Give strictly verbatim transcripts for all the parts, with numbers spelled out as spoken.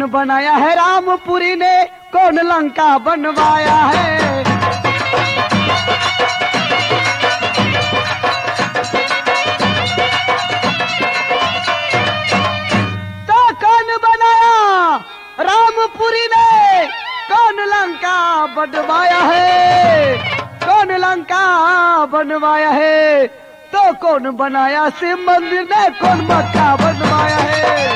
कौन बनाया है रामपुरी ने, कौन लंका बनवाया है। तो कौन बनाया रामपुरी ने, कौन लंका बनवाया है, कौन लंका बनवाया है। तो कौन बनाया शिव मंदिर ने, कौन मक्का बनवाया है।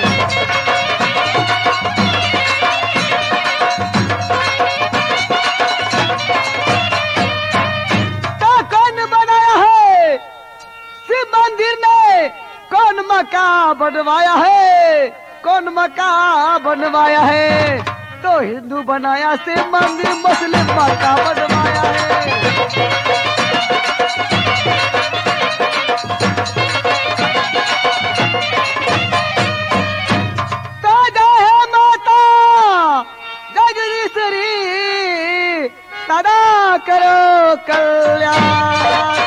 तो कौन बनाया है शिव मंदिर ने, कौन मक्का बनवाया है, कौन मक्का बनवाया है। तो हिंदू बनाया शिव मंदिर, मुस्लिम मक्का बनवाया है। सदा करो कल्याण।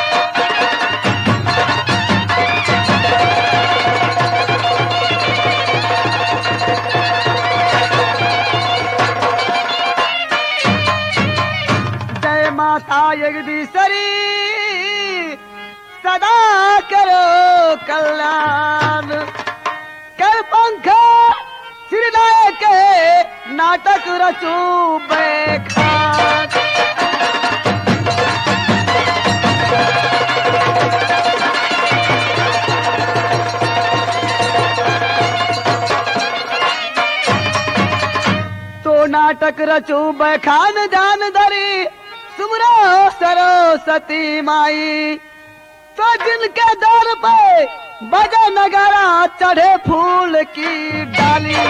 जय माता जगदीश्वरी, सदा करो कल्याण। कर पंख सिरनाए के नाटक रचू बैखान। तो नाटक रचू बैखान जान धरी, सुमरो सरस्वती माई। तो जिनके दौर पे बजे नगारा, चढ़े फूल की डाली।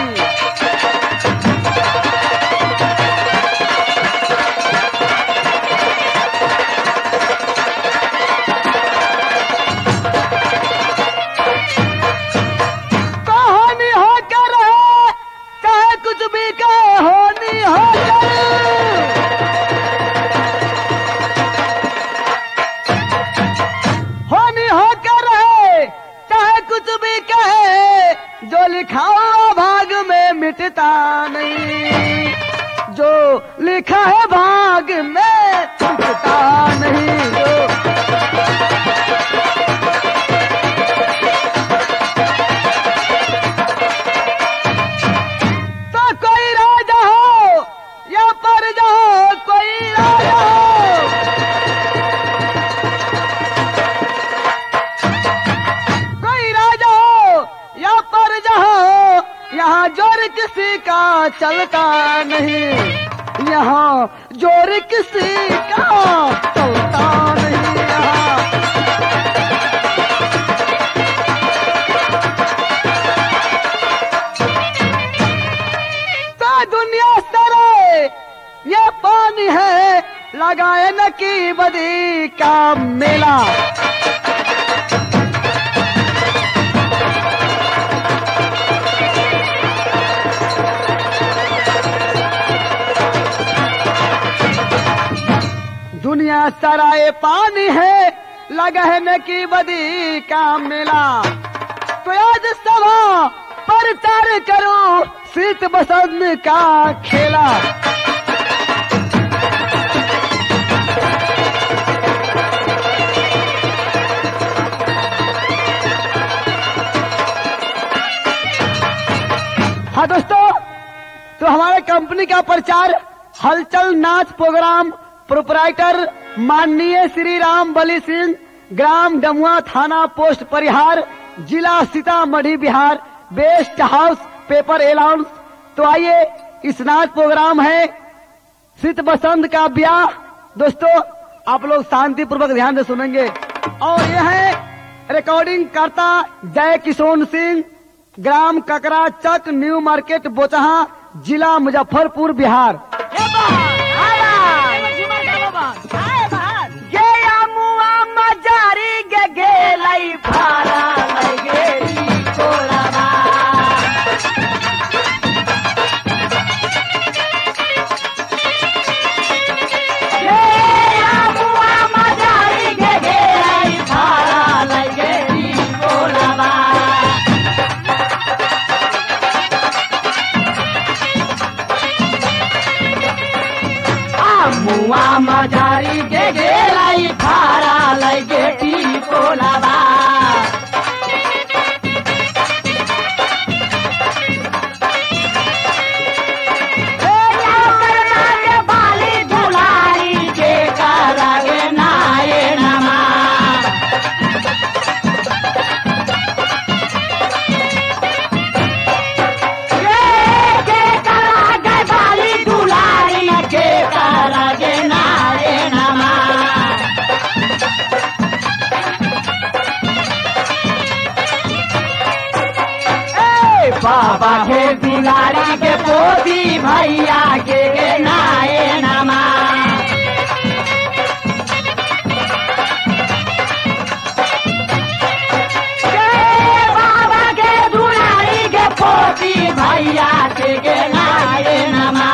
कहानी होकर है, चाहे कुछ भी कहे, होनी होकर। होनी होकर है, चाहे कुछ भी कहे, जो लिखा हुआ भाग में मिटता नहीं, जो लिखा है भाग में मिटता नहीं। जो तो कोई राजा हो या प्रजा हो, कोई राजा हो, कोई राजा हो या प्रजा हो, यहाँ जोर किसी का चलता नहीं, यहाँ जोर किसी का चलता नहीं। यहाँ तो दुनिया सरे ये पानी है, लगाए न की बदी का मेला। दुनिया सराय पानी है, लगहन की बदी का मिला। तो आज सभा प्रचार करो, शीत बसंत का खेला। हाँ दोस्तों, तो हमारे कंपनी का प्रचार हलचल नाच प्रोग्राम प्रोपराइटर माननीय श्री राम बली सिंह, ग्राम डमुआ, थाना पोस्ट परिहार, जिला Sitamarhi Bihar. Best house paper allowance. तो आइए, इस नाच प्रोग्राम है शीत बसंत का ब्याह। दोस्तों आप लोग शांति पूर्वक ध्यान से सुनेंगे। और यह है रिकॉर्डिंग करता जय किशोर सिंह, ग्राम ककरा चक, न्यू मार्केट, बोचहा, जिला मुजफ्फरपुर, बिहार। मुआ मजारी के गेलाई खारा लगे टी कोलाबा बाली दुलारी के करागे नाये नमा के करागे बाली दुलारी के करागे नाये नमा बाबा के दुलारी के पोती भैया के नाये नमा बाबा के दुलारी के पोती भैया के नाये नमा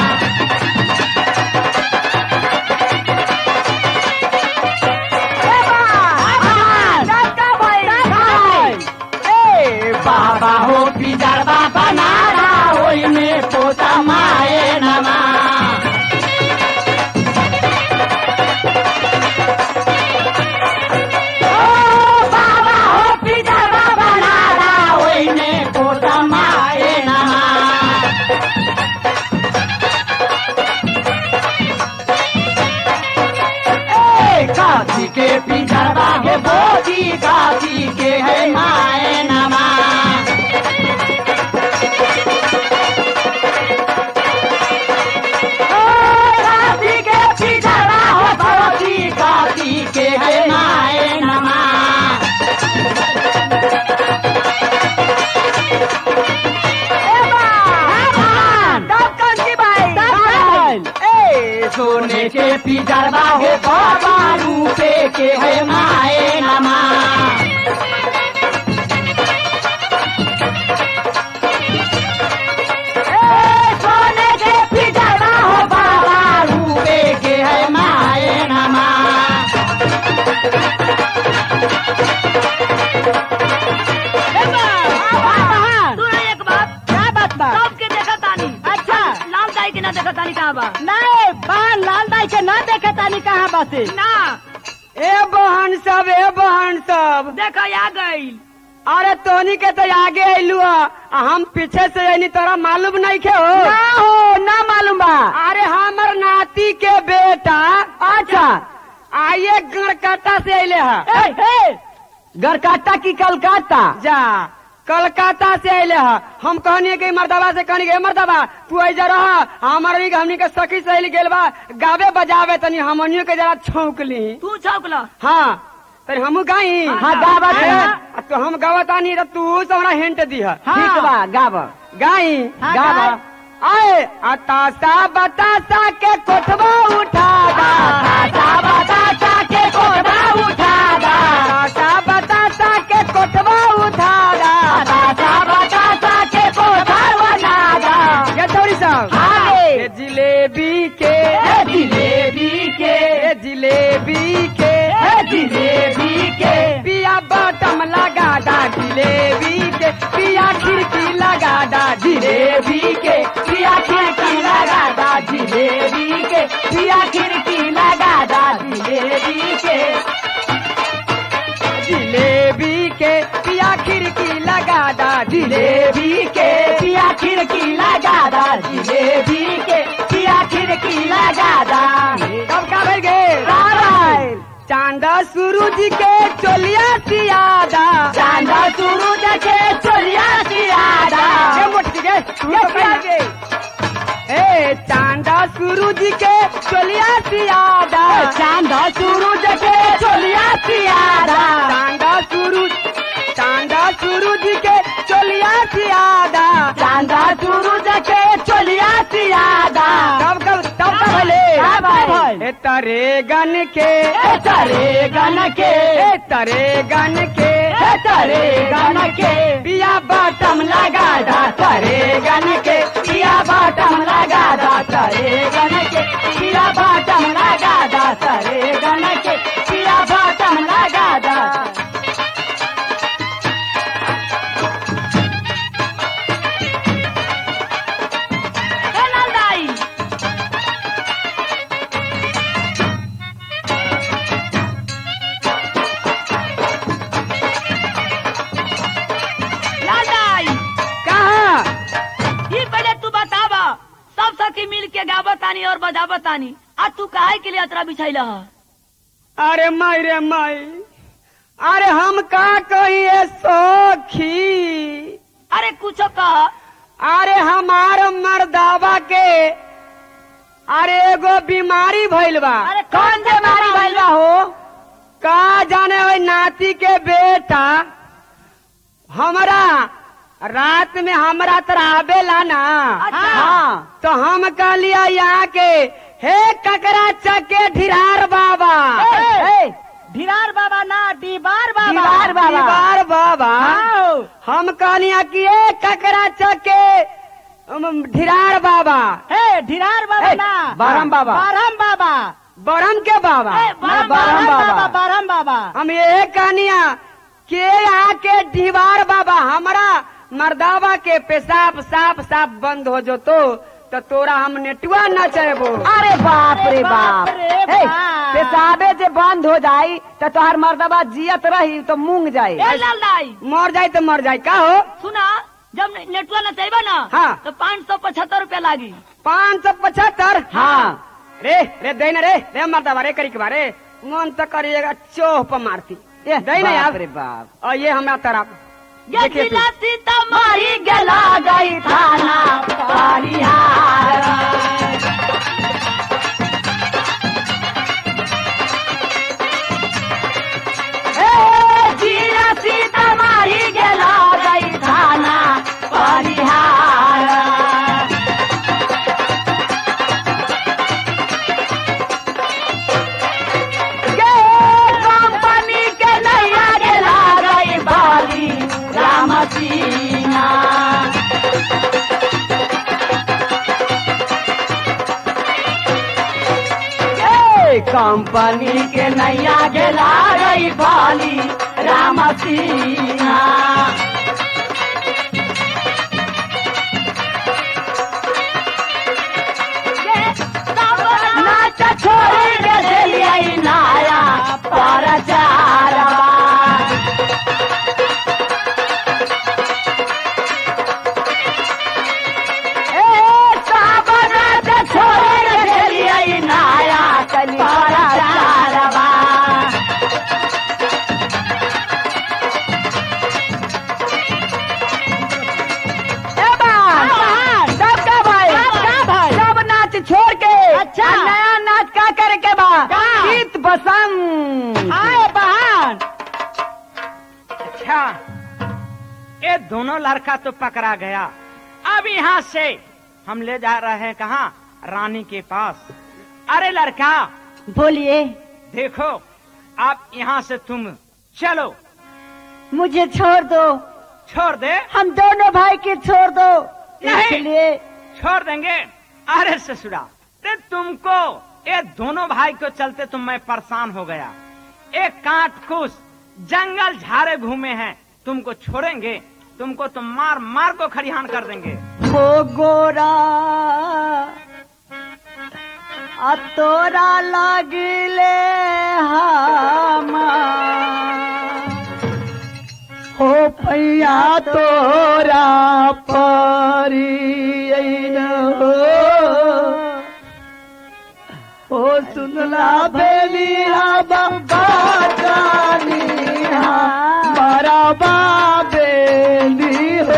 बाबा हो पिजरबा बनारा ओई में पोता माए नमा ओ बाबा हो पिजरबा बनारा ओई में पोता माए नमा ए काशी के पिजरबा के बोधी काशी के है माए नमा के है नाये नमा सोने के पिजरबा हो बाबा रूपे के है माए नमा सोने के पिजरबा हो बाबा रूपे के है माए नमा एक बात क्या बात बा सबके देखा तानी अच्छा लाल दाई के ना देखा तानी कहाँ बा नहीं बहन लाल दाई के ना देखे तानी कहाँ बाते ना ए बहन सब ए बहन सब देखा आ गई अरे तोनी के तो आगे अइलू हम पीछे से अइनी तोरा मालूम नहीं के हो ना हो ना मालूम बा अरे हमर नाती के बेटा अच्छा आइए गड़काटा से अइले है गड़काटा की कलकत्ता जा कलकत्ता से अइले है हम कहनी कि मर्दबा से कहनी के मर्दबा तू ऐजा रह हमारी हमनी के सखी सहेली गेल बा गावे बजावे तनी हमनियो के जरा छौंक ली तू छौकला हाँ तनी हमू गाई हाँ गावा तो हम गावतानी तू हमरा हिंट दीह ठीक बा गाव गाई गावा आए अतासा बतासा के कोठबा उठा दा ताता बताता के कोठबा उठा दा अतासा बतासा के कोठबा उठा दा ताता बताता के कोठा बना दा ये थोड़ी साहब आगे। ये जिलेबी के ए जिलेबी के ये जिलेबी के ए जिलेबी के पिया बटम लगा दा जिलेबी के पिया खिड़की लगा दा जिलेबी के पिया खिड़की लगा दा जिलेबी के पिया खिड़की लगा दा जिलेबी के जिलेबी के पिया खिड़की लगा दा जिलेबी के पिया खिड़की लगा दा जिलेबी के पिया खिड़की लगा दा कब का भर गए चांदा सूरज के चोलिया सियादा चांदा सूरज के चोलिया सियादा ये मोटी के ये के ए चांदा सूरज के चोलिया सियादा चांदा सूरज के चोलिया सियादा चांदा सूरज चांदा सूरज के चोलिया सियादा चांदा सूरज के चोलिया सियादा कब कब तब कब भले हाँ भाई। ए तरे गन के ए तरे गन के ए तरे गन के ए तरे गन के पिया बटम लगा दा तरे गन के पिया बाटम लगा दा तरे गन के पिया बाटम लगा दा तरे गन के पिया बाटम लगा दा बजा बतानी आ तू काहे के लिए यात्रा बिछाइला ह? अरे माई रे माई, अरे हम का कहिए सखी, अरे कुछ कह। अरे हमार मर्दावा के अरे एगो बीमारी भइल बा। अरे कौन बीमारी भइल बा हो? का जाने वही नाती के बेटा हमरा रात में हमरा तराबेला ना। अच्छा। हाँ, तो हम कह लिया यहाँ के हे ककरा चके ढिरार बाबा। ए, ढिरार बाबा ना, डीबार बाबा। ढिरार बाबा, ढिरार बाबा। हम कहलिया कि ए ककरा चके अम, ढिरार बाबा। ए, ढिरार बाबा ए, ना, बारहम बाबा। बारहम बाबा। बरम के बाबा। ए, बारहम बाबा, बारहम बाबा। हम ये कहनिया के आके ढिवार बाबा हमरा मर्दावा के पेशाब साफ साफ बंद हो जो तो तो तोरा हम नेटुआ न चाहबो। अरे बाप रे बाप, ए, पेशाबे जे बंद हो जाई तो तोहर मर्दावा जियत रही तो मूंग जाई। ए लाल दाई, मर जाई तो मर जाई। का हो सुना, जब नेटुआ न चाहिए ना, हाँ, तो पाँच सौ पचहत्तर रूपया लागी। पाँच सौ पचहत्तर। हाँ रे रे देना रे रे मर्दावा रे करी के बारे मन तो करिएगा चोह पर मारती। ये देना यार रे बाप। और ये हमरा तरफ ये जिला सीतामढ़ी गला गई थाना परिहार। जिला सीतामढ़ी गला गई थाना परिहार। कंपनी के नैया गला गई बाली रामसीना। कंपनी के नैया गेला गई बाली रामसीना। नाच छोड़ी के चलिए नाया परचारा। छोड़ के अच्छा नया नाच का करे के बाद गीत बसंत आए बहन। अच्छा, ये दोनों लड़का तो पकड़ा गया। अब यहाँ से हम ले जा रहे हैं कहाँ? रानी के पास। अरे लड़का बोलिए। देखो, आप यहाँ से तुम चलो। मुझे छोड़ दो। छोड़ दे? हम दोनों भाई के छोड़ दो। नहीं, इसलिए छोड़ देंगे। अरे ससुरा, ते तुमको ये दोनों भाई को चलते तुम मैं परेशान हो गया। एक काट कुछ जंगल झाड़े घूमे हैं, तुमको छोड़ेंगे? तुमको तो मार मार को खरिहान कर देंगे। वो गोरा आ तोरा लागिले हम हो भैया तोरा परी हो हो सुनला बेलिया बाबा जानिया मारा बेली हो।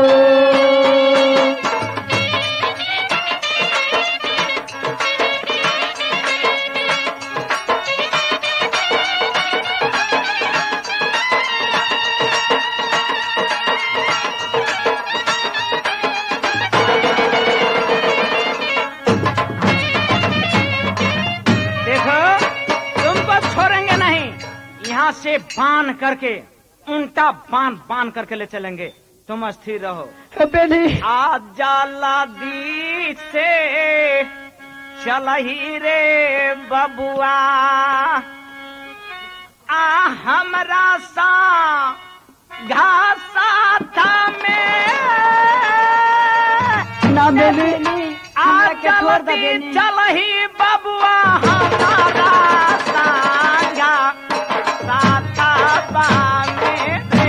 यहाँ से बांध करके उल्टा बांध बांध करके ले चलेंगे। तुम अस्थिर रहो। बेली आ जाला दी से चल ही रे बबुआ, आ हमरा सा घासा था में ना बेली आ चल दी चल ही बबुआ हमारा सांगा साथा बामे रे।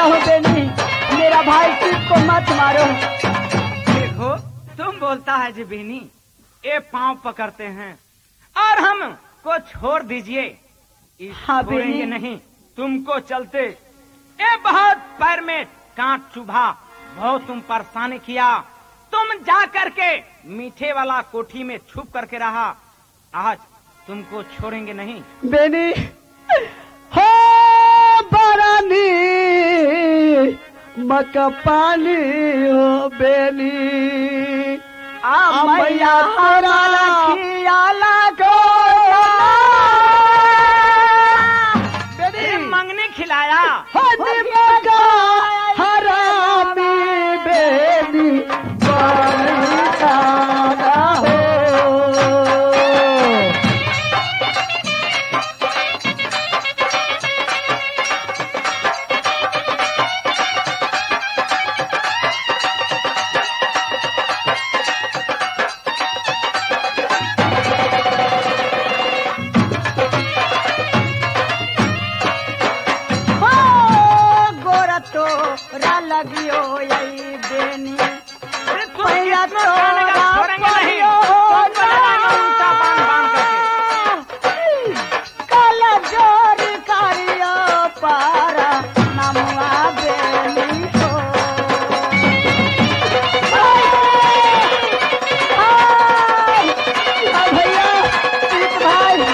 चलता हूँ बेनी, मेरा भाई सीत को मत मारो। देखो तुम बोलता है जी बेनी, ये पांव पकड़ते हैं और हम को छोड़ दीजिए। इस हाँ, छोड़ेंगे बेनी। नहीं, तुमको चलते ये बहुत पैर में कांट चुभा, बहुत तुम परेशानी किया, तुम जा करके मीठे वाला कोठी में छुप करके रहा, आज तुमको छोड़ेंगे नहीं। बेनी हो बरानी मका पानी हो बेनी आ मैया हरा ये मंगनी खिलाया हो निमका हरामी बेनी पानी खाना हो। लगियो यही बेनी, अरे तुम भैया कितना खाने का तोरा छोड़ेंगे नहीं, पड़ियो तुमको लगाएंगे उल्टा बांध बांध करके। कल जोर करियो पारा नमुआ बेनी हो। हाँ भैया सीत भाई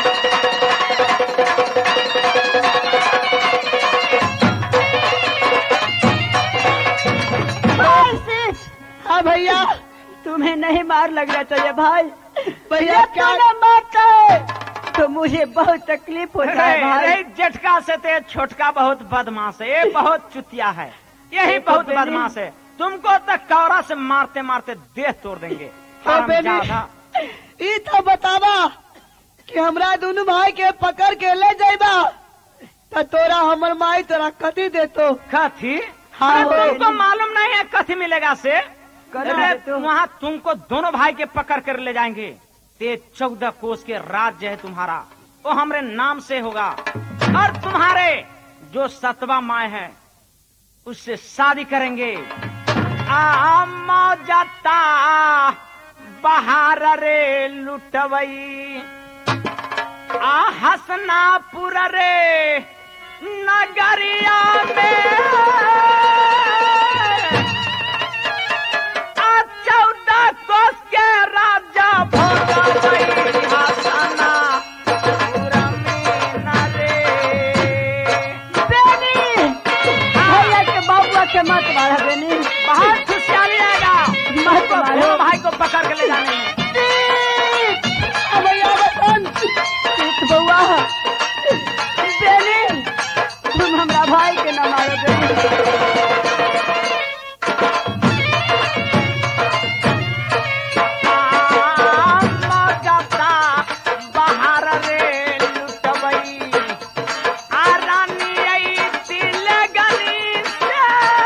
भाई सीत, हाँ भैया तुम्हें नहीं मार लगना चाहिए भाई। भैया जब क्या तुम्हें मारता है तो मुझे बहुत तकलीफ होता है भाई। अरे जेठका से ते छोटका बहुत बदमाश है, ये बहुत चुतिया है, यही देखो बहुत बेनी। बदमाश है, तुमको तक कौरा से मारते मारते देह तोड़ देंगे। हाँ बेनी, हरामजादा। ई तो बतावा कि हमरा दोनों भाई के पकड़ के ले जाइबा तो तोरा हमर माई तोरा कथी देतो। कथी? हाँ, अरे बेनी। तुमको मालूम नहीं है कथी मिलेगा से? कथी अरे देतो? वहाँ तुमको दोनों भाई के पकड़ कर ले जाएंगे, ते चौदह कोस के राज्य है तुम्हारा, वो हमरे नाम से होगा, और तुम्हारे जो सतवा माए है उससे शादी करेंगे। आ मौजता बहार रे लुटवई, आ हसनापुर रे नगरिया में, आ चौदह कोस के राजा भोगवई हसनापुर में न रे। बेनी, भैया के बाबुआ के मत मारा बेनी, बहुत खुशहाली आएगा, मत दोनों मारो। भाई को पकड़ के ले जाने में। हाँ भैया बसंत सीत बउआ, बेनी तुम हमरा भाई के न मारो बेनी। मौजता बहार रे लुटवई, आ रानी आई तिलगनी से,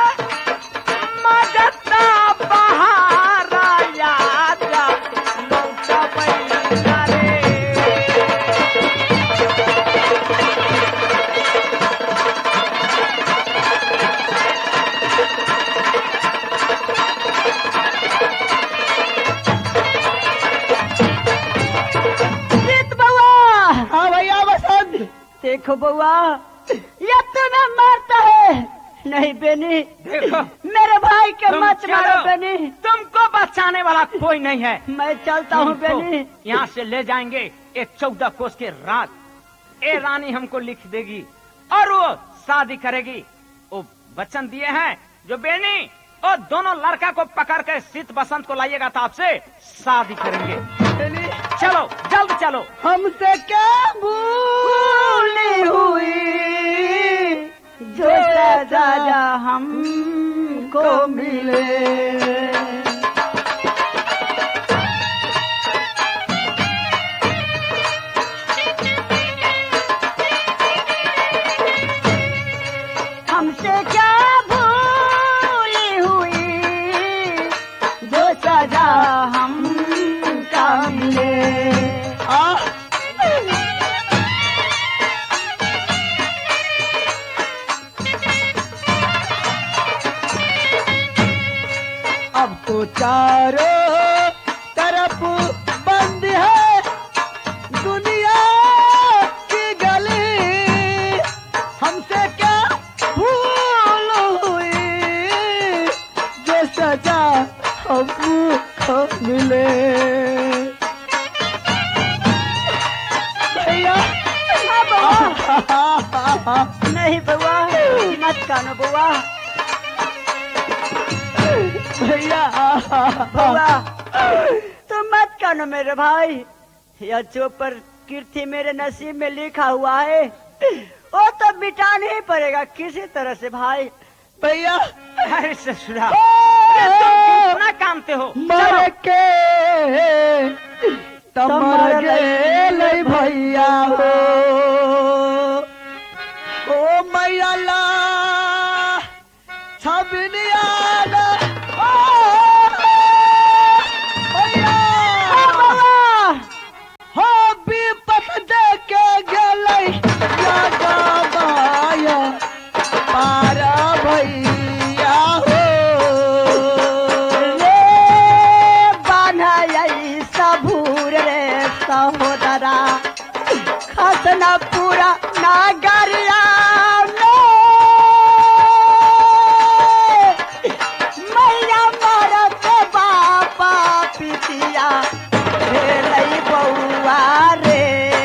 मौजता बहार याद लुटवई न रे। सीत बउआ, हाँ भैया बसंत देखो बउआ, ये तुम्हें मारता है नहीं बेनी, देखो मेरे भाई के तुम मत मारो चलो, बेनी। तुमको बचाने वाला कोई नहीं है। मैं चलता हूँ तुमको बेनी। यहाँ से ले जाएंगे एक चौदह कोस के रात, ए रानी हमको लिख देगी और वो शादी करेगी। वो वचन दिए हैं जो बेनी, और दोनों लड़का को पकड़ कर शीत बसंत को लाइएगा तो आपसे शादी करेंगे। बेनी चलो जल्द चलो। हमसे क्या भूली हुई जो सजा हमको मिले। हमसे क्या भूली हुई जो सजा हमका मिले। आ चारों तरफ बंद है दुनिया की गली, हमसे क्या भूल हुई जो सजा हमको मिले। भैया नहीं बउआ, मत कानो बउआ। भैया बउआ तुम मत कानो मेरे भाई, यह चोपर कीर्ति मेरे नसीब में लिखा हुआ है, वो तो मिटाना ही पड़ेगा किसी तरह से भाई। भैया अरे ससुरा, अरे तुम कितना कामते हो। मर के तमर गेलै भैया हो, ओ मैया ला छबिनिया ला, ओ भैया हो विपत दे के गेलै या गाया पार भैया हो। सबूर रे सहोदरा खसना पूरा नागरिया मैया मरत बापा पितिया भेलै बउआ रे।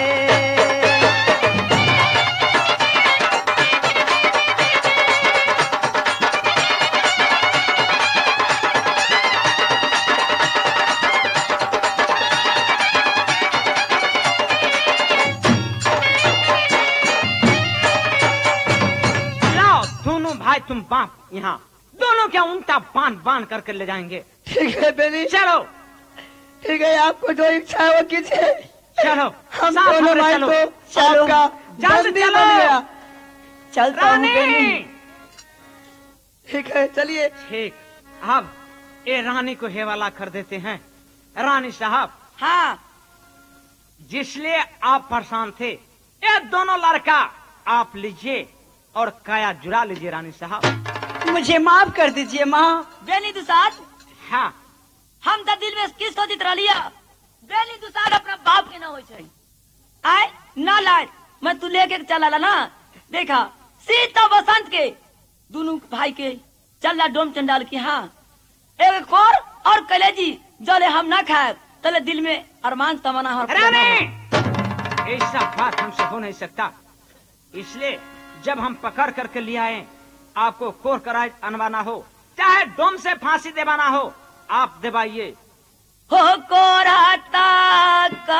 तुम बाप यहाँ दोनों क्या उल्टा बांध बांध करके ले जाएंगे। ठीक है बेनी, चलो। ठीक है, आपको जो इच्छा है वो कीजिए। चलो हम साथ दोनों में भाई चलो। तो आपका जल्द बंदी चलो। बन गया। चलता हूँ बेनी। ठीक है चलिए। ठीक, अब ये रानी को हेवाला कर देते हैं। रानी साहब, हाँ जिसलिए आप परेशान थे, ये दोनों लड़का आप लीजिए और काया जुड़ा लीजिए। रानी साहब मुझे माफ कर दीजिए माँ। बेनी दुसाद, हाँ हम तो दिल में किस सोचित रहिया, बेनी दुसाद अपना बाप के ना हो छै। आए ना लाए मैं तू लेके चला ला ना, देखा सीता बसंत के दोनों भाई के चल ला डोम चंडाल की। हाँ एक कोर और कलेजी जले हम ना खाए तले दिल में अरमान तमन्ना हो। रानी ऐसा बात हमसे हो नहीं सकता, इसलिए जब हम पकड़ करके ले आए, आपको कोर कराए अनवाना हो चाहे डोम से फांसी देवाना हो, आप दिवाइए। हो कोराता का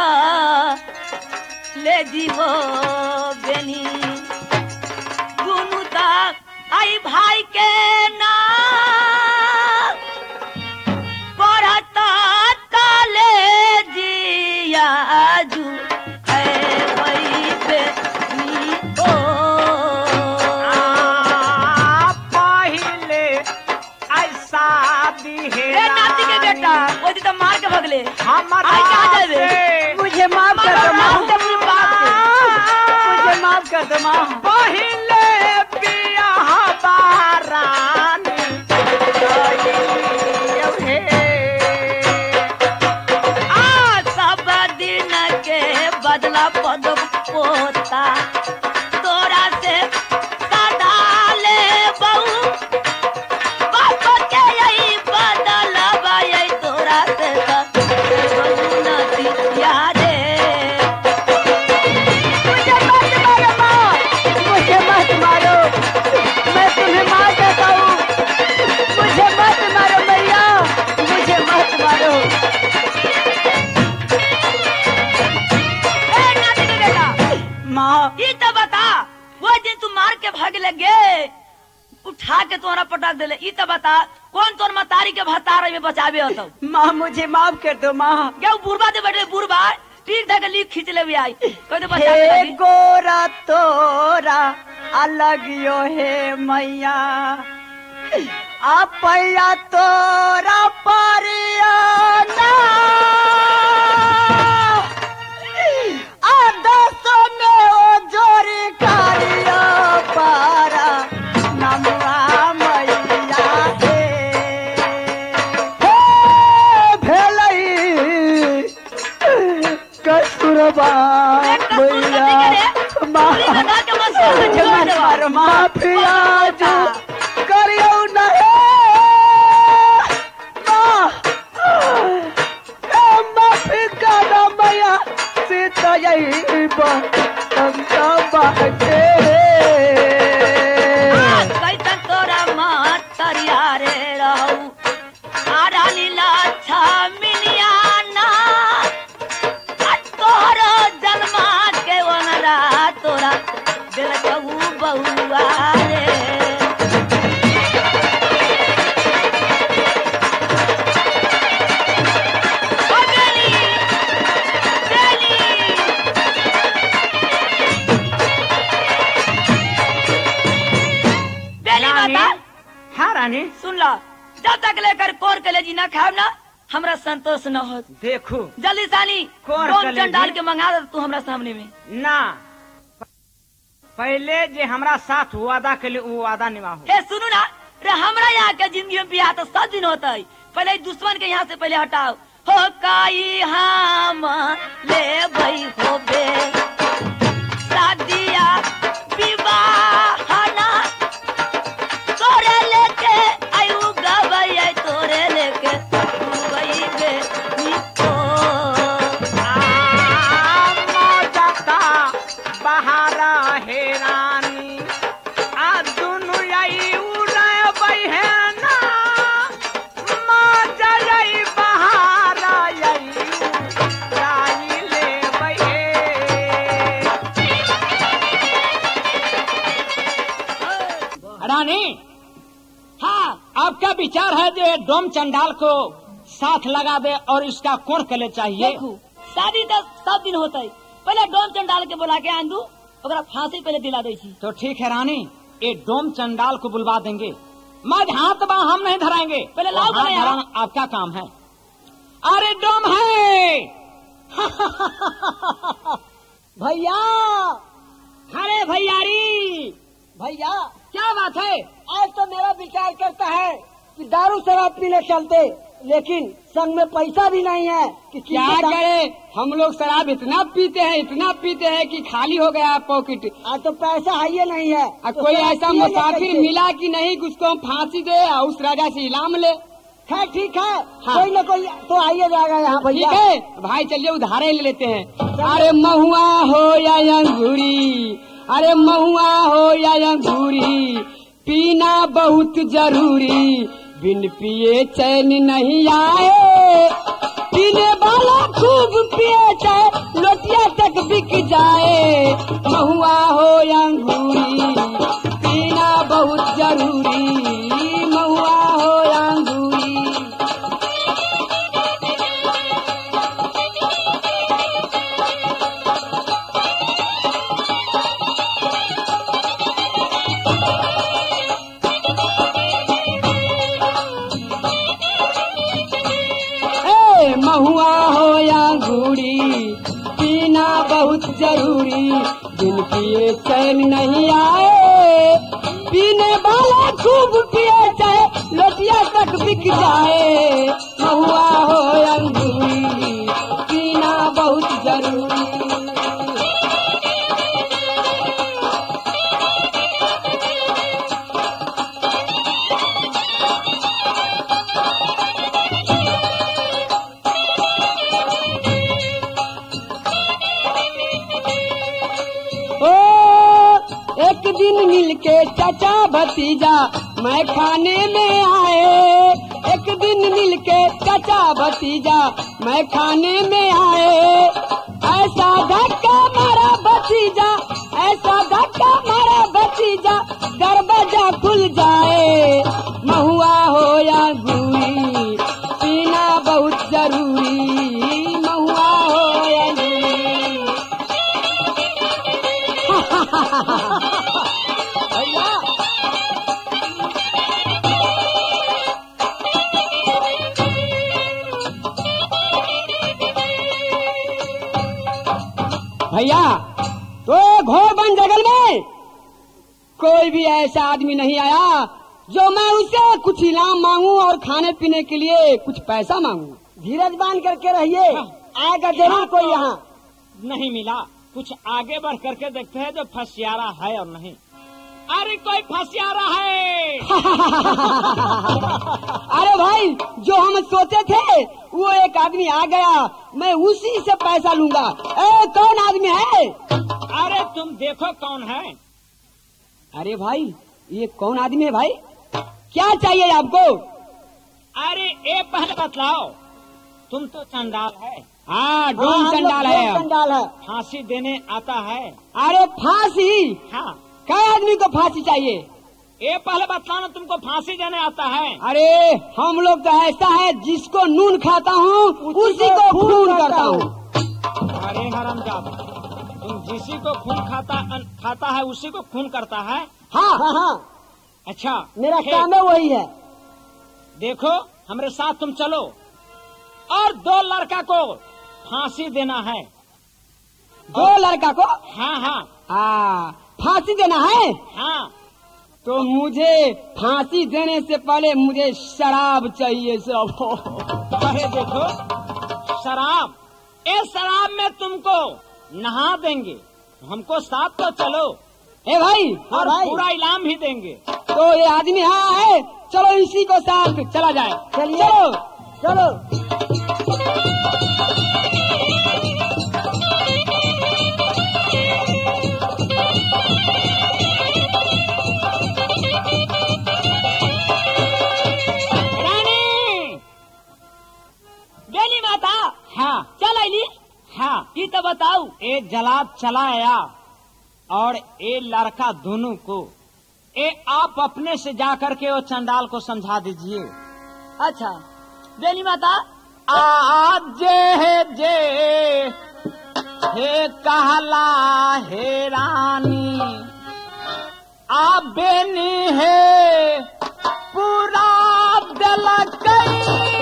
ले जी हो बेनी गुनुता आई भाई के ना कोराता का ले जिया जू है वही बेनी ओ पहले ऐसा भी है ए नाती के बेटा वो तो मार के भगले हमारा आई कहाँ जावे। मुझे माफ कर दो माँ, मार दे बाप के। मुझे माफ कर दो माँ। पहले बियाह बारानी आ सब दिन के बदला पद पोता तोरा से सदा ले बहू बाप के यही बदल यही तोरा से बहू नदी यादे। मुझे मत मारो माँ, मुझे मत मारो, मैं तुम्हें मार देता हूँ। मुझे मत मारो भैया, मुझे मत मारो। ए नाती के बेटा माँ ई तो बता, वो दिन तू मार के भाग लगे उठा के तोरा पटक देले, ई तो बता कौन तोर मतारी के भतारे में बचावे होतो। माँ मुझे माफ कर दो माँ। क्या बुरबा दे बैठे बुरबा ठीक था ली खींच ले भी आई कोई तो बचा हे लगी। गोरा तोरा अलग यो हे मैया, अपया तोरा परिया ना आदर्श में ओ जोरी कारिया पारा नमवा मैया हे। हे मुझे मत मारो माँ। माफी आज करियो नहीं माँ, ए माफी का मैया सीता यही बंदा बाटे कैसन तोरा माँ तरिया रे रहू आरा लीला छमिनिया ना तोरा जन्मा के वनरा तोरा दिल कहू बहुआ रे ओ बेली बेली बेली बता हाँ रानी सुन ला जब तक लेकर कोर कलेजी ना खाब ना हमरा संतोष न हो। देखो जल्दी सानी कोर कौन कलेजी? डाल के मंगा दे तू हमरा सामने में। ना पहले जे हमरा साथ वादा के लिए वो वादा निभाओ। हे सुनू ना रे हमरा यहाँ के जिंदगी में बियाह तो सब दिन होता है, पहले ई दुश्मन के यहाँ से पहले हटाओ। हो काई हम ले भई हो बे शादिया विवाह ना तोरे लेके आयु गवई तोरे लेके गई बे निको जाता बहारा हे रानी आ दुनु यही उड़ाय है ना माँ जय बहारा यही उड़ाई ले बहे। रानी हाँ आपका विचार है जो डोम चंडाल को साथ लगा दे और इसका कोण कले चाहिए। देखू शादी तो सब दिन होता है, पहले डोम चंडाल के बुला के आंदू ओकरा फांसी पहले दिला दे छी। तो ठीक है रानी ये डोम चंडाल को बुलवा देंगे, मज हाथ बा हम नहीं धराएंगे, पहले लाओ हाथ पहले यहाँ। धराना आपका काम है। अरे डोम है भैया अरे भैयारी भैया क्या बात है? आज तो मेरा विचार करता है कि दारू शराब पीने चलते, लेकिन संग में पैसा भी नहीं है कि क्या करे, हम लोग शराब इतना पीते हैं इतना पीते हैं कि खाली हो गया पॉकेट। आज तो पैसा है ये नहीं है। और तो कोई शराब ऐसा पिएंगे मुसाफिर कैसे? मिला कि नहीं कि उसको हम फांसी दे और उस राजा से इलाम ले। खैर ठीक है, हाँ। कोई न कोई तो आइए जाएगा यहाँ ठीक भैया। है भाई चलिए उधारे ले लेते हैं। अरे महुआ हो या अंगूरी, अरे महुआ हो या अंगूरी, पीना बहुत जरूरी, बिन पिए चैन नहीं आए, पीने वाला खूब पिए चाहे लोटिया तक बिक जाए। महुआ हो या अंगूरी, पीना बहुत जरूरी, महुआ हो या अंगूरी। महुआ हो या अंगूरी, पीना बहुत जरूरी, बिन पिए चैन नहीं आए, पीने वाला खूब पिए चाहे लोटिया तक बिक जाए। महुआ हो या अंगूरी, पीना बहुत जरूरी। एक दिन मिलके चाचा भतीजा मैं खाने में आए, एक दिन मिलके चाचा भतीजा मैं खाने में आए, ऐसा धक्का मारा भतीजा, ऐसा धक्का मारा भतीजा, दरवाजा खुल जाए। महुआ हो या अंगूरी, पीना बहुत जरूरी, महुआ हो या अंगूरी। भैया तो घोर वन जंगल में कोई भी ऐसा आदमी नहीं आया जो मैं उससे कुछ इनाम मांगू और खाने पीने के लिए कुछ पैसा मांगू। धीरज बांध करके रहिए, आएगा जरूर कोई यहाँ। नहीं मिला कुछ आगे बढ़ करके देखते हैं जो फंसियारा है और नहीं। अरे कोई फंसियारा है। अरे भाई, जो हम सोचे थे वो एक आदमी आ गया, मैं उसी से पैसा लूंगा। ए, कौन आदमी है? अरे तुम देखो कौन है। अरे भाई, ये कौन आदमी है भाई? क्या चाहिए आपको? अरे ये पहले बतलाओ, तुम तो चंडाल है। हाँ, डोम चंडाल है। चंडाल है। फांसी देने आता है। अरे फांसी? हाँ, क्या आदमी को फांसी चाहिए? ये पहले बतलाना, तुमको फांसी देने आता है। अरे हम लोग तो ऐसा है, जिसको नून खाता हूँ उसी को खून करता हूँ। अरे हरामजादा, तुम जिसी को खून खाता खाता है उसी को खून करता है। हाँ हाँ हाँ, अच्छा, मेरा ठीक। काम है वही है। देखो हमारे साथ तुम चलो और दो लड़का को फांसी देना है। दो लड़का को? हाँ हाँ हाँ, फांसी देना है। हाँ, तो मुझे फांसी देने से पहले मुझे शराब चाहिए सब। अरे देखो शराब, इस शराब में तुमको नहा देंगे, हमको साथ तो चलो। ए भाई, और भाई। पूरा इनाम भी देंगे। तो ये आदमी हाँ है, चलो इसी को साथ चला जाए। चलिए। चलो चलो। रानी। बेनी माता हाँ चल आईली। हाँ, ये तो बताऊ। ये जलाद चला आया और ये लड़का दोनों को ये आप अपने से जाकर के वो चंडाल को समझा दीजिए। अच्छा बेनी माता, आज जे जे हे कहला हे रानी, आ बेनी है पूरा दिल कई,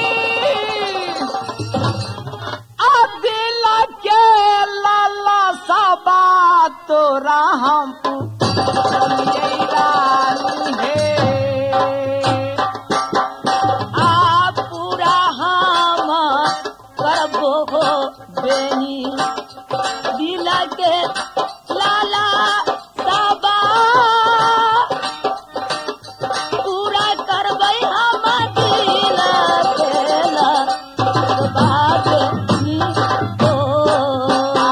आ दिल के लाला सबा तोरा हम रानी है। आ पूरा हम करबो हो बेनी दिल के लाला सबा, पूरा करबै हम दिल के लाला बेनी हो।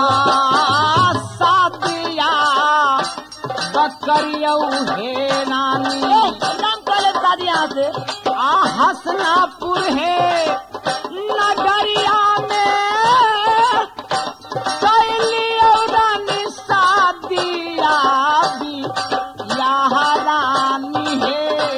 सादिया बकरियौ हे नानी, नाम कॉलेज शादी यहाँ से। आ हसनापुर है नगरिया में, कैलियो रानी सादिया भी यहाँ रानी है।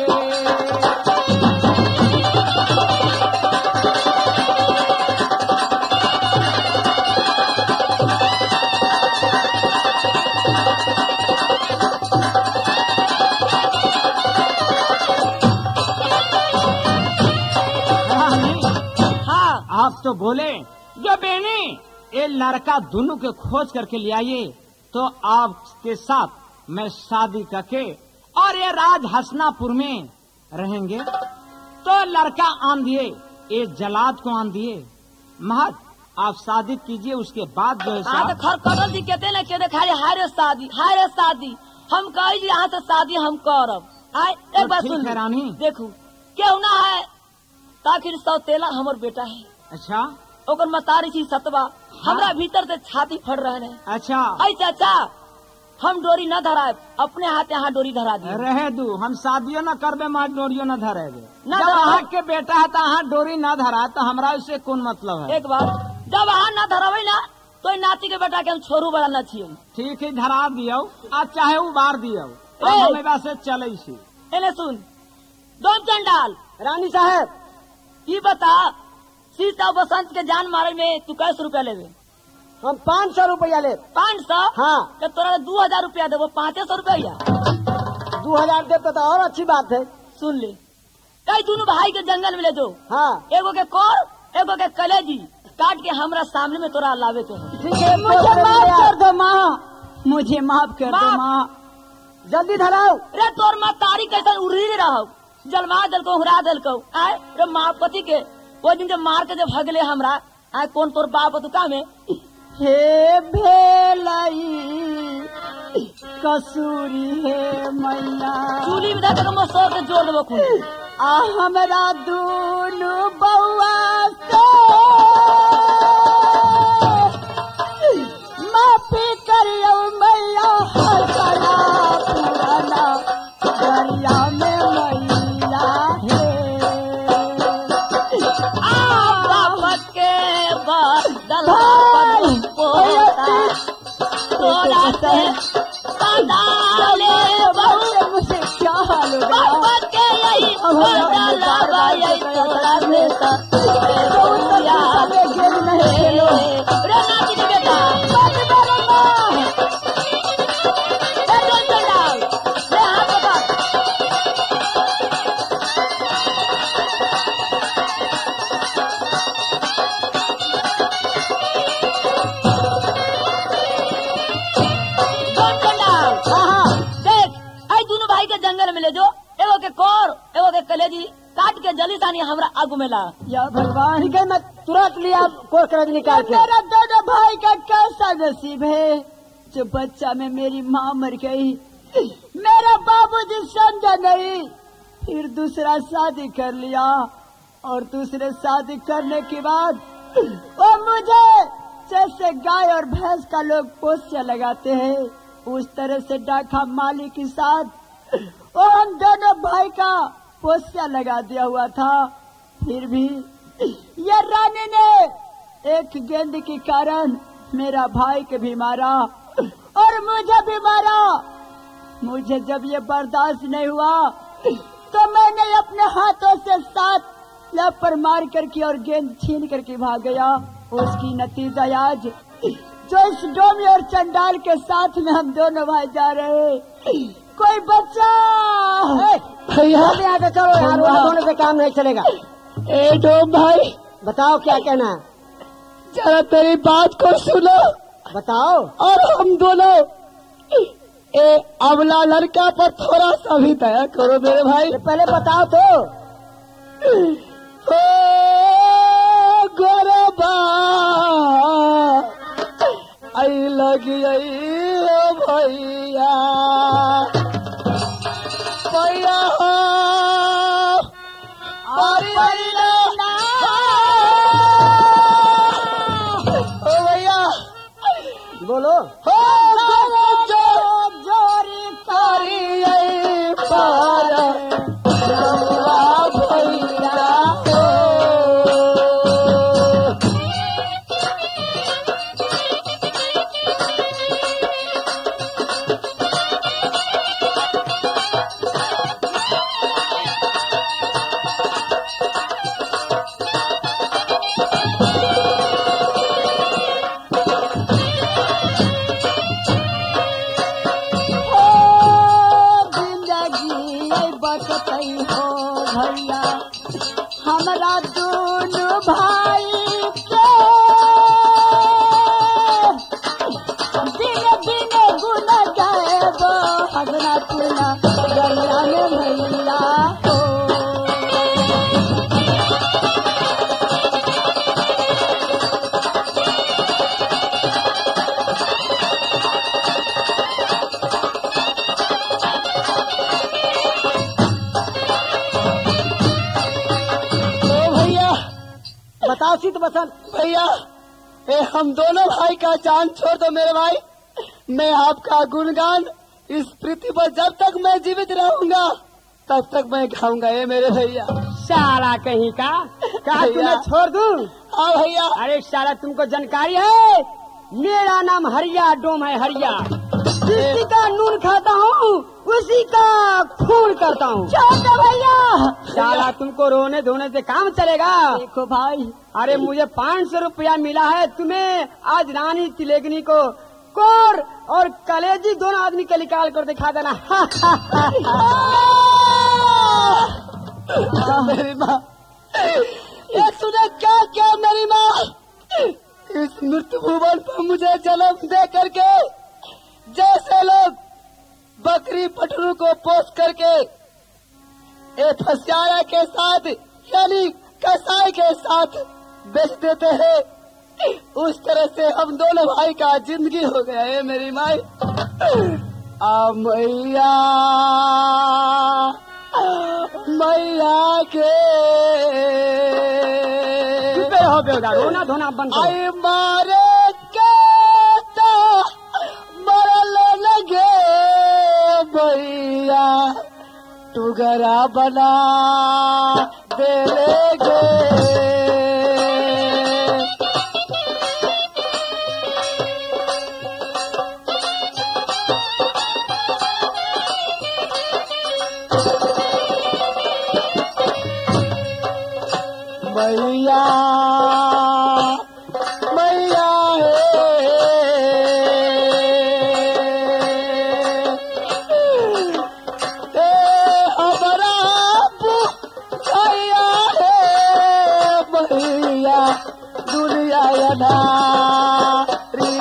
हाँ आप तो बोले जो बेनी ये लड़का दोनों के खोज करके ले आइए, तो आपके साथ मैं शादी करके और ये राज हसनापुर में रहेंगे। तो लड़का आन दिए, ये जलाद को आन दिए। महज आप शादी कीजिए, उसके बाद जो है हाँ तो साहब, खर कटल जी कहते ना कहते खाली हारे शादी हारे शादी, हम कही यहाँ से शादी हम करब। आय तो एक बात ठीक सुन है रानी। देखू क्यों ना है, ताकि सौतेला हमर बेटा है, अच्छा ओकर मतारी छी सतवा, हमरा भीतर से छाती फट रहे हैं। अच्छा, ऐ चाचा हम डोरी न धराए, अपने हाथ यहाँ डोरी धरा दी। रहे दू, हम शादियों न करबे माँ डोरियो न धरेगे। न जब धराए। अहाँ के बेटा है तो अहाँ डोरी न धरा, तो हमरा उससे कौन मतलब है। एक बार जब अहाँ न धरबै ना, तो ई नाती के बेटा के हम छोरू बड़ा न छियै। ठीक है, धरा दियो, आज चाहे उबार दियो, ए! हमें वैसे चले छी। एने सुन डोम चंडाल, रानी साहब, ई बता सीता बसंत के जान मारे में तू कैसे रुपया लेबे? हम पाँच सौ रुपया ले। पाँच सौ? हाँ। तो तोरा दो हजार रुपया देबो, पाँचे सौ रुपया। दो हजार देते तो और अच्छी बात है। सुन ले, कई दोनों भाई के जंगल में ले दो, हाँ एगो के कोर एगो के कलेजी काट के हमरा सामने में तोरा लावे के है। ठीक है, मुझे माफ कर दो माँ, मुझे माफ कर दो माफ? माँ। जल्दी धराओ। रे तोर माँ तारी कैसे उड़ी रहो, जलमा दल को हुरा दल को आए रे माँ पति के वो दिन जब मार के जब भगले हमरा आए, कौन तोर बाप तू का में हे भेलई कसूरी हे मैया चूली में धर के सौ के जोड़ देबो खून आ हमरा दूनु बउआ से माफी करियो मैया हसना पुराना दरिया में मैया हे आ के बदल पोता तोरा से संदाले बहु मुझे क्या हाल हो गया बाबा के यही बदल गई तोरा से तोरा में गेल नहीं खेलो रे नाची दी बेटा बात बात मां ए चल चल रे हाथ पकड़ जंगल में ले जो एगो के कोर एगो के कलेजी काट के जली सानी हमरा आगू में ला या भगवान के मैं तुरंत लिया कोर कर निकाल के मेरा दोनों भाई का कैसा नसीब है जो बच्चा में मेरी माँ मर गई मेरा बाबूजी समझा नहीं फिर दूसरा शादी कर लिया और दूसरे शादी करने के बाद वो मुझे जैसे गाय और भैंस का लोग पोस्या लगाते हैं उस तरह से डाका माली के साथ और हम दोनों भाई का पोस्या लगा दिया हुआ था फिर भी ये रानी ने एक गेंद के कारण मेरा भाई के भी मारा और मुझे भी मारा मुझे जब ये बर्दाश्त नहीं हुआ तो मैंने अपने हाथों से सात लपर मार करके और गेंद छीन करके भाग गया उसकी नतीजा आज जो इस डोमी और चंडाल के साथ में हम दोनों भाई जा रहे कोई बच्चा भैया यहाँ पे चलो यार दोनों से काम नहीं चलेगा ए डोम भाई बताओ क्या कहना है जरा तेरी बात को सुनो बताओ और हम दोनों ए अबला लड़का पर थोड़ा सा भी दया करो मेरे भाई पहले बताओ तो ओ गोरबा आई लगी आई ओ भैया भैया हो अरे ओ भैया बोलो हो जो जोरी तारी आई पार भैया हो भैया हमारा दोनों भाई के दिन दिन गुना जाएगा हगना चुना गलिया में भैया हो बताओ सीत बसंत भैया ए हम दोनों भाई का जान छोड़ दो मेरे भाई मैं आपका गुणगान इस पृथ्वी पर जब तक मैं जीवित रहूंगा तब तक मैं गाऊंगा ये मेरे भैया साला कहीं का कहा तुम्हें छोड़ दूं? हाँ भैया अरे साला तुमको जानकारी है मेरा नाम हरिया डोम है हरिया जिसी का नून खाता हूँ उसी का खून करता हूँ भैया साला तुमको रोने धोने से काम चलेगा देखो भाई अरे मुझे पाँच सौ रुपया मिला है तुम्हें आज रानी तिलेगनी को कोर और कलेजी दोनों आदमी के निकाल कर दिखा देना मेरी माँ ये तूने क्या किया मेरी माँ इस मृत्यु भुवन पर मुझे जन्म दे करके जैसे लोग बकरी पटरू को पोस करके ए फसियारा के साथ यानी कसाई के साथ बेच देते हैं उस तरह से हम दोनों भाई का जिंदगी हो गया है मेरी माई। आ मैया मैया के हो बेवदा रोना धोना बंद करो। आई मारे के तो मरल लगे भैया टुगरा बना देगे। मैया मैया हे हमारा भैया है मैया दुनिया अनारी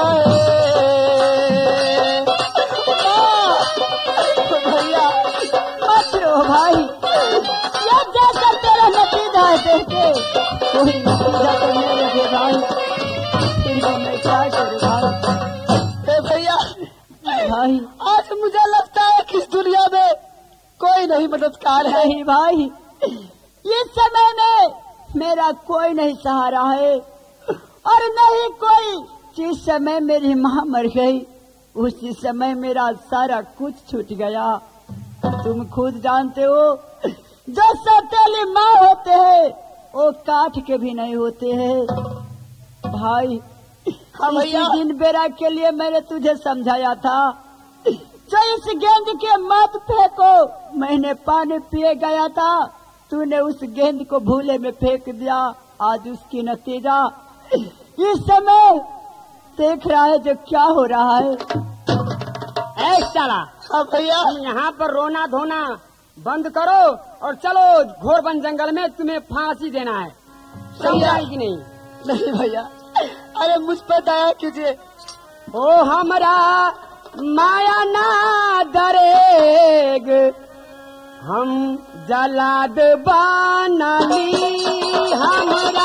भैया मत रो भाई, ये जैसा तेरा नतीजा है देखे कोई नतीजा तो मेरे है भाई, फिर भी मैं क्या करूँ भाई। हे भैया भाई आज मुझे लगता है कि इस दुनिया में कोई नहीं मददगार है। नहीं भाई, इस समय में मेरा कोई नहीं सहारा है और नहीं कोई। जिस समय मेरी माँ मर गई उसी समय मेरा सारा कुछ छूट गया। तुम खुद जानते हो, जो सौतेली माँ होते हैं वो काट के भी नहीं होते हैं भाई। हाँ इसी भैया। दिन बेरा के लिए मैंने तुझे समझाया था, जो इस गेंद के मत फेंको। मैंने पानी पिए गया था, तूने उस गेंद को भूले में फेंक दिया। आज उसकी नतीजा इस समय देख रहा है जो क्या हो रहा है। ऐ साला, हाँ भैया तुम यहाँ पर रोना धोना बंद करो और चलो घोर वन जंगल में तुम्हें फांसी देना है। समझा है कि नहीं? नहीं भैया, अरे मुझ पर दया कीजिए। ओ हमरा माया ना दरेग, हम जलाद बानली हमरा।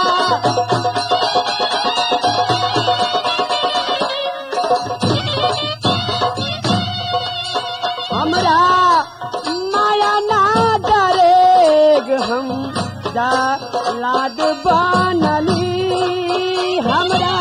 हमरा माया ना दरेग, हम जलाद बानली हमरा।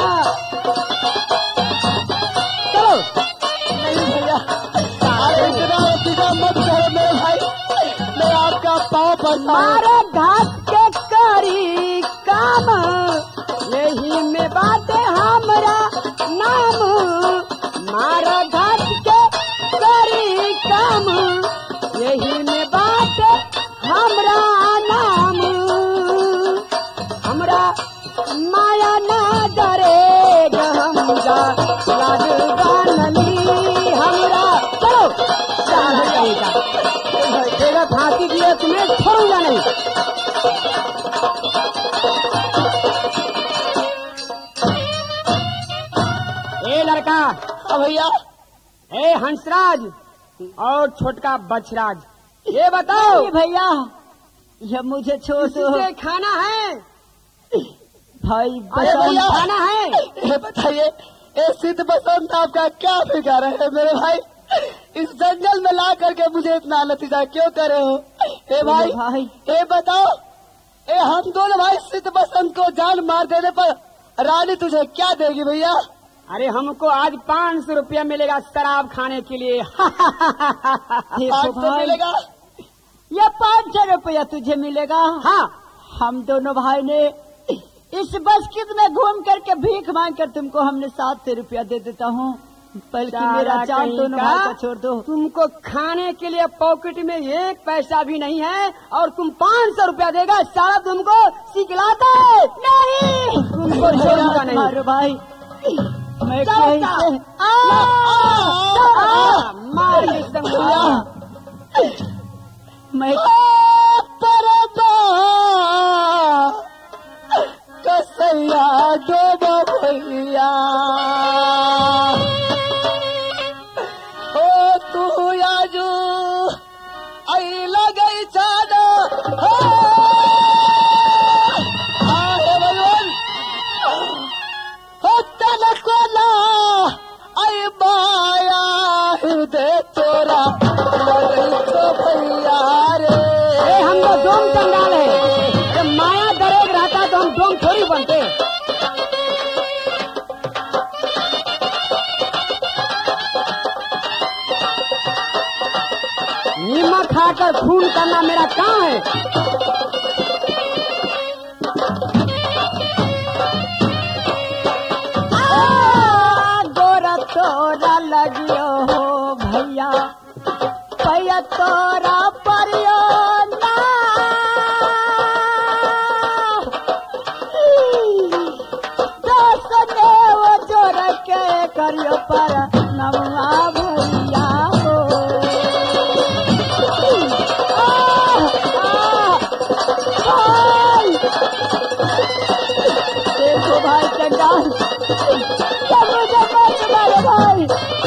चलो नहीं भैया, अरे इतना इतना मत करो मेरे भाई, मैं आपका पाँव पड़ता हूँ। मारे घाट के करी काम, यही में बाटे हमरा नाम। मारा घाट के करी काम, यही में बाटे हमरा नाम। हमरा माया ना डरेग, हम जा लाड बानली हमरा। चलो चल जाएगा, तेरा फांसी दिए तुम्हें छोड़ूंगा नहीं। ए लड़का, हाँ भैया, ए हंसराज और छोटका बछराज, ये बताओ नहीं भैया, ये मुझे छोड़ दो किसे खाना है? भाई। अरे बसंत भैया, खाना है? ये बताइए, ये सिद्ध बसंत आपका क्या फिकार है मेरे भाई? इस जंगल में ला करके मुझे इतना नतीजा क्यों करे हो? ए भाई, भाई। ये बताओ, ए हम दोनों भाई सिद्ध बसंत को जान मार देने पर रानी तुझे क्या देगी भैया? अरे हमको आज पाँच सौ रुपया मिलेगा शराब खाने के लिए। देखो पाँच सौ भाई, मिलेगा? ये पाँच सौ रुपया तुझे मिलेगा। हाँ, हम दोनों भाई ने इस बस्कित में घूम करके भीख मांग कर तुमको हमने सात सौ रुपया दे देता हूँ, बल्कि मेरा साला जान कहीं दोनों का। भाई का छोड़ दो। तुमको खाने के लिए पॉकेट में एक पैसा भी नहीं है और तुम पाँच सौ रुपया देगा? साला तुमको सिखलाता है? नहीं, तुमको छोड़ूंगा नहीं। मारो भाई, मैं जाओ, कहीं जाओ। से आ, आ, मार एकदम आ, मैं कसैया दो भैया, ओ तू आजू आई लगई चाना हो। आ, हे भगवान, खून करना मेरा काम है। गोरा तोरा लगियो हो भैया भैया तोरा परियो ना दस ने वो जोर के करियो पर नवा भैया हो आह, आह, आह। देखो भाई चंडाल भाई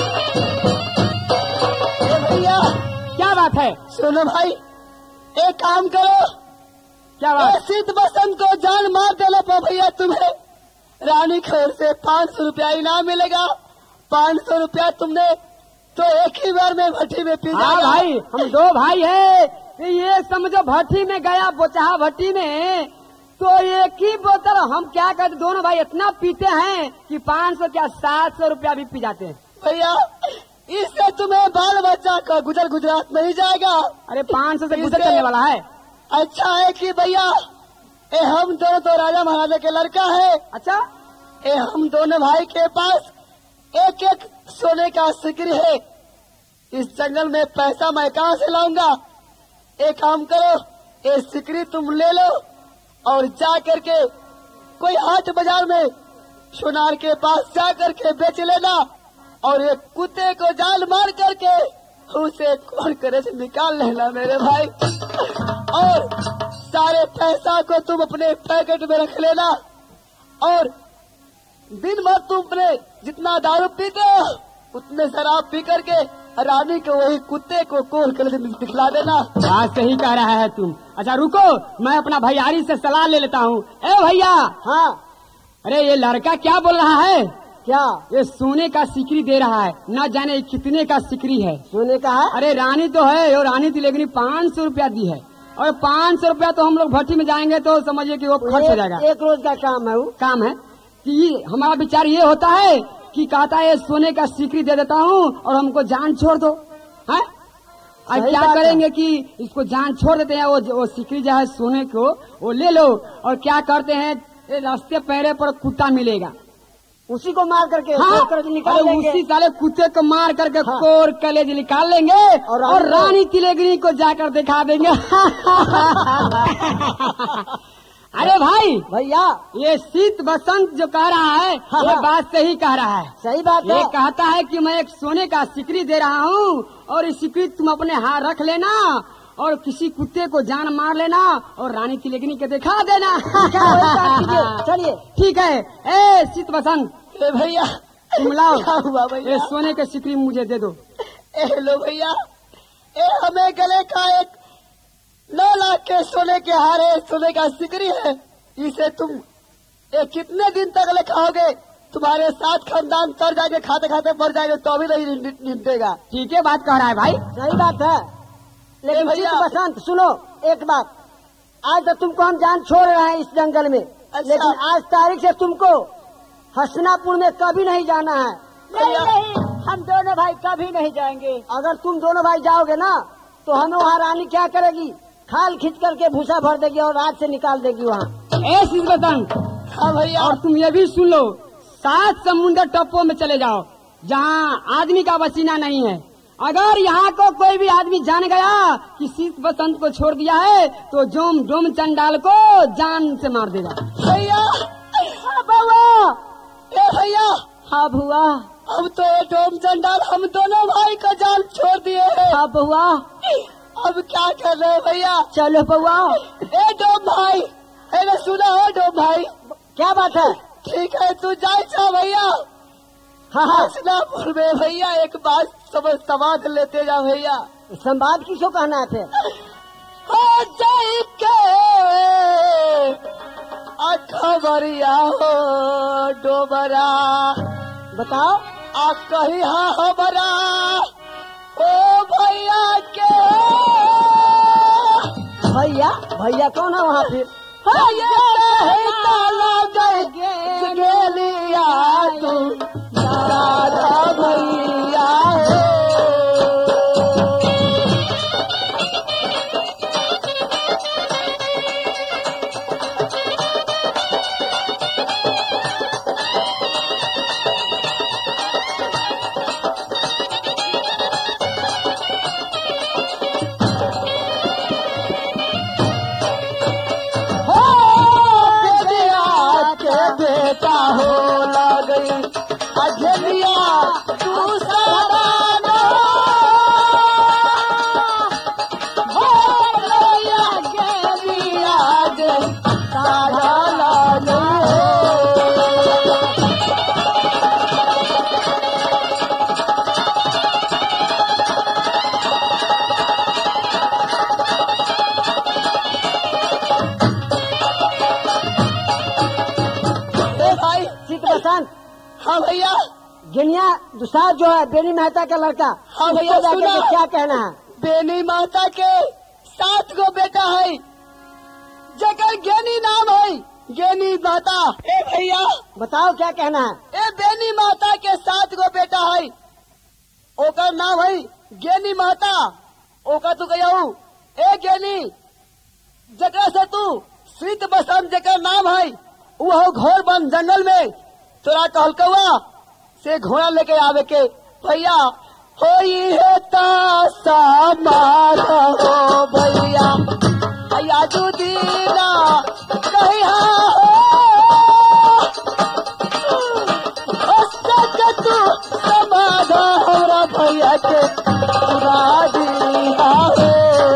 भैया क्या बात है? सुनो भाई, एक काम करो, क्या बात? सिद्ध बसंत को जान मार देने पर भैया तुम्हें रानी खैर से पाँच सौ रुपया इनाम मिलेगा। पाँच सौ रुपया तुमने तो एक ही बार में भट्टी में पी हाँ जाएगा। भाई, हम दो भाई है, ये समझो भट्टी में गया, बोचहा भट्टी में, तो एक ही बोतल हम क्या करते, दोनों भाई इतना पीते हैं कि पाँच सौ क्या सात सौ रुपया भी पी जाते हैं। भैया इससे तुम्हें बाल बच्चा का गुजर गुजरात नहीं जाएगा। अरे पाँच सौ से गुजर चलने वाला है। अच्छा है कि भैया ए हम दोनों तो राजा महाराजा के लड़का है। अच्छा, ए हम दोनों भाई के पास एक एक सोने का सिकरी है। इस जंगल में पैसा मैं कहाँ से लाऊंगा? एक काम करो, ये सिकरी तुम ले लो और जा करके कोई हाट बाजार में सोनार के पास जा करके बेच लेना और एक कुत्ते को जाल मार करके उसे कौन करे से निकाल लेना मेरे भाई। और सारे पैसा को तुम अपने पैकेट में रख लेना और दिन भर तुम अपने जितना दारू पीते हो उतने शराब पी करके रानी को वही कुत्ते को कोल कर दिखला देना। बात सही कह रहा है तुम। अच्छा रुको, मैं अपना भैयारी से सलाह ले लेता हूँ। ए भैया, हाँ अरे ये लड़का क्या बोल रहा है? क्या ये सोने का सिकरी दे रहा है, न जाने कितने का सिकरी है। सोने का है? अरे रानी तो है, और रानी थी लेकिन पाँच सौ रुपया दी है, और पाँच सौ रुपया तो हम लोग भट्टी में जाएंगे तो समझिए कि वो खर्च हो जाएगा। एक रोज का काम है वो। काम है कि हमारा विचार ये होता है कि कहता है सोने का सिकरी दे देता हूँ और हमको जान छोड़ दो। है आज सही क्या बात है। करेंगे कि इसको जान छोड़ देते हैं, वो वो सिकरी जो है सोने को वो ले लो, और क्या करते हैं ये रास्ते पैरे पर कुत्ता मिलेगा, उसी को मार करके हाँ, कोर करके निकाल अरे लेंगे। उसी साले कुत्ते को मार करके हाँ। कोर कलेज निकाल लेंगे और रानी और को- रानी तिलेगनी को जाकर दिखा देंगे। अरे भाई, भैया ये शीत बसंत जो कह रहा है हाँ, ये हाँ। बात सही कह रहा है। सही बात है। ये कहता है कि मैं एक सोने का सिकरी दे रहा हूँ और ये सिकरी तुम अपने हाथ रख लेना और किसी कुत्ते को जान मार लेना और रानी तिलेगनी के दिखा देना। चलिए ठीक है। ए शीत बसंत, ए भैया तुम लाओ क्या हुआ ये भैया? सोने के सिकरी मुझे दे दो। ए लो भैया, ए हमें गले का एक नौ लाख के सोने के हार है, सोने का सिकरी है। इसे तुम ए कितने दिन तक ले खाओगे? तुम्हारे साथ खानदान तर जाएंगे, खाते खाते मर जाएंगे तो भी नहीं नि- निपटेगा। ठीक है बात कह रहा है भाई। सही बात है। लेकिन भैया- शीत बसंत सुनो एक बात, आज तो तुमको हम जान छोड़ रहे हैं इस जंगल में, लेकिन आज तारीख से तुमको हसनापुर में कभी नहीं जाना है। नहीं नहीं, हम दोनों भाई कभी नहीं जाएंगे। अगर तुम दोनों भाई जाओगे ना तो हमें वहाँ रानी क्या करेगी, खाल खींच करके भूसा भर देगी और रात से निकाल देगी वहाँ। ए शीत बसंत, हाँ भैया, और तुम ये भी सुन लो, सात समुंदर टप्पों में चले जाओ जहाँ आदमी का पसीना नहीं है। अगर यहाँ को कोई भी आदमी जान गया कि शीत बसंत को छोड़ दिया है तो जोम डोम चंडाल को जान से मार देगा। भैया, हाँ बुआ, ए भैया, हाँ बुआ, हम तो ये डोम चंडाल हम दोनों भाई का जान छोड़ दिए हैं। हाँ बुआ, अब क्या कर रहे हैं भैया? चलो बुआ। ए डोम भाई, अरे सुना है डोम भाई, क्या बात है? ठीक है तू जाए चा भैया। हाँ हाँ, हसनापुर में भैया एक बात समझ समाज लेते जा भैया। संवाद किसको कहना है फिर? हो जाई के अखबरिया हो डोबरा, बताओ। आ कही हा हमारा ओ भैया के। भैया भैया कौन है वहाँ फिर? गेलिया तू राधा भैया हाँ भैया। गिनिया दूसरा जो है बेनी मेहता का लड़का, हाँ भैया, उसको जाके सुना। क्या कहना है? बेनी माता के सात गो बेटा है, जगह ज्ञानी नाम है ज्ञानी माता। ए भैया बताओ क्या कहना है? ए बेनी माता के सात गो बेटा है, ओकर नाम है ज्ञानी माता। ओका तू कहू ए ज्ञानी, जगह से तू शीत बसंत जगह नाम है, वो घोर बन जंगल में तोरा कहलकवा से घोड़ा लेके आवे के। भैया होई है तासा मार हो भैया, भैया तू दीना कहिया हो तू समाधा हमरा भैया के उड़ा दिया हो।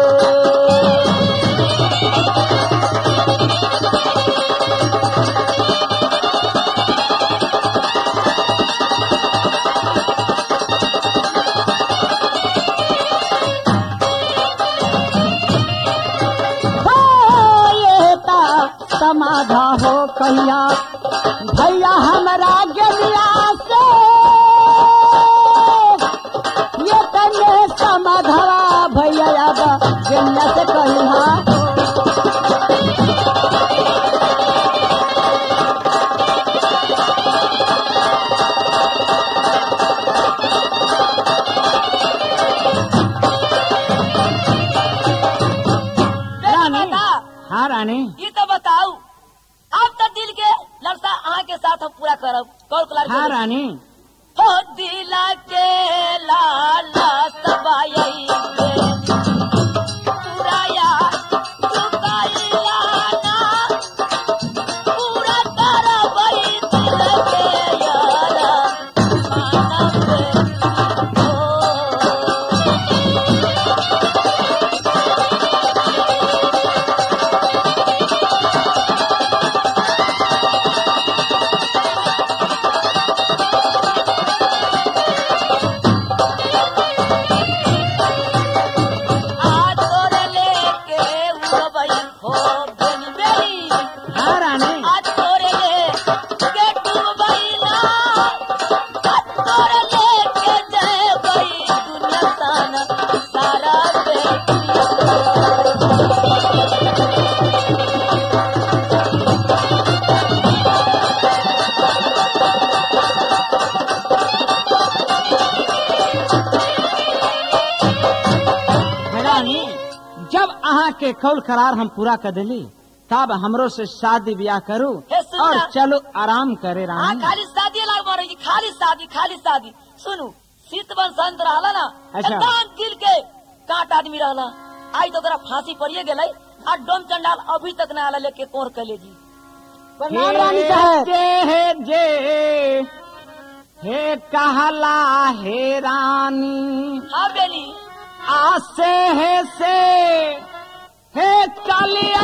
समाधा हो कहिया भैया हमरा गलिया से, ये कन्या समाधवा भैया गलिया से कहिया। हाँ रानी, ये तो बताओ अब तक दिल के लड़सा अहाँ के साथ हम पूरा करब। कौन कुलार हाँ रानी, हो दिला के लाला सबाई पुराया चुकाइला ना, पूरा करबई दिल के यारा मानब हो। के कौल करार हम पूरा कर दिली, तब हमरो से शादी ब्याह करू और चलो आराम करे हाँ, रानी। खाली शादी लाग मारे जी, खाली शादी खाली शादी। सुनू शीत बसंत रहला ना, अच्छा। एकदम दिल के काट आदमी रहला। आई तो तोरा फांसी पड़िए गेलै और डोम चंडाल अभी तक न आला लेके कोर कले जी। प्रणाम रानी साहब। जे जे हे कहला हे रानी, हाँ बेली आसे है से हे कालिया